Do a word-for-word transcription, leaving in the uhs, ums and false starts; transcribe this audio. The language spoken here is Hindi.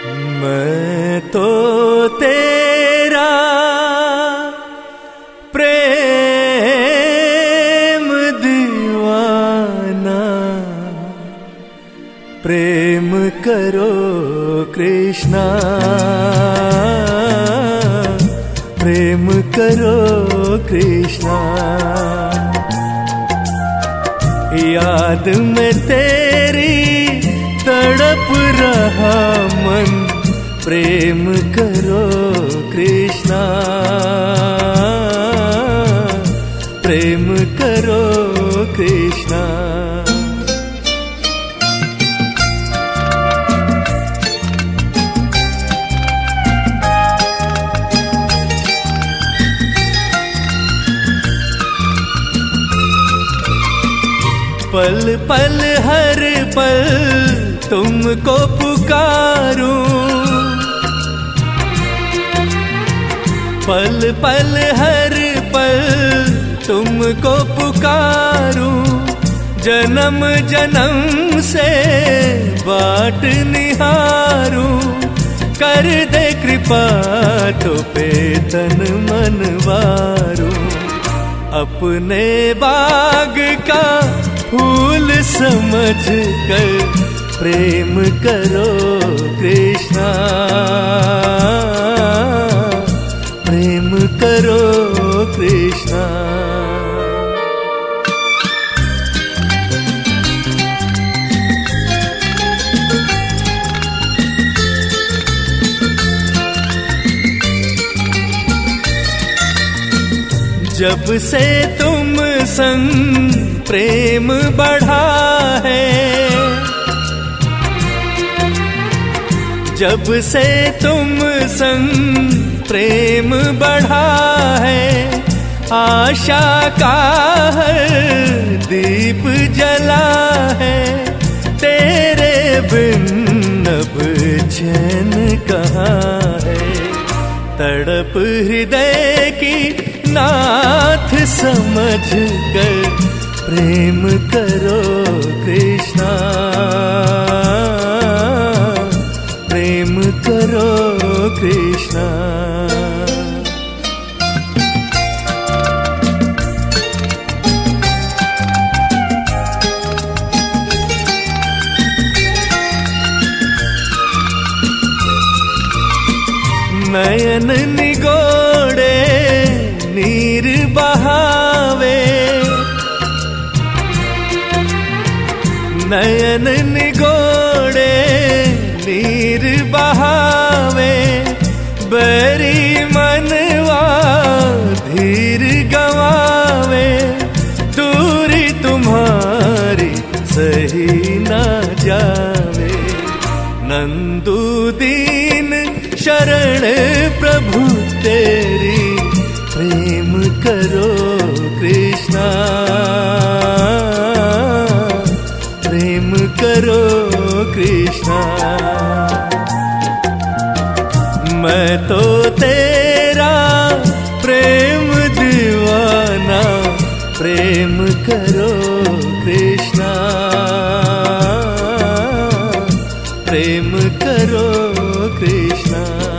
मैं तो तेरा प्रेम दीवाना, प्रेम करो कृष्णा, प्रेम करो कृष्णा। याद में तेरी तड़प रहा मन, प्रेम करो कृष्णा, प्रेम करो कृष्णा। पल पल हर पल तुमको पुकारूं, पल पल हर पल तुमको पुकारूं। जन्म जन्म से बाट निहारूं, कर दे कृपा तो पे तन मन वारूं। अपने बाग का फूल समझ कर प्रेम करो कृष्णा, प्रेम करो कृष्णा। जब से तुम संग प्रेम बढ़ा है, जब से तुम संग प्रेम बढ़ा है, आशा का हर दीप जला है। तेरे बिन अब चैन कहाँ है, तड़प हृदय की नाथ समझ कर प्रेम करो कृष्णा, प्रेम करो कृष्णा। नयन निगोड़े नीर बहावे, नयन निगोड़े नीर बहावे। बैरी मनवा धीर गवावे, दूरी तुम्हारी सही न जावे। नंदू दीन शरण प्रभु तेरी, प्रेम करो कृष्णा, प्रेम करो कृष्णा। मैं तो तेरा प्रेम दीवाना, प्रेम करो कृष्णा, प्रेम करो कृष्णा।